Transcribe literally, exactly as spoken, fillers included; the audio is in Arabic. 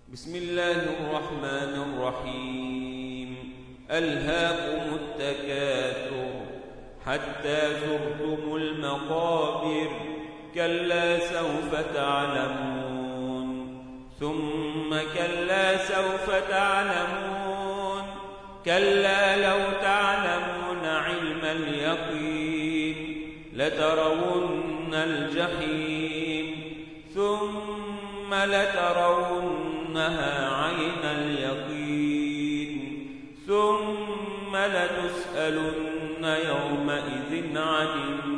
بسم الله الرحمن الرحيم. ألهاكم التكاثر حتى زرتم المقابر، كلا سوف تعلمون ثم كلا سوف تعلمون، كلا لو تعلمون علم اليقين لترون الجحيم ثم لترونها عين اليقين ثم لتسألن يومئذ عن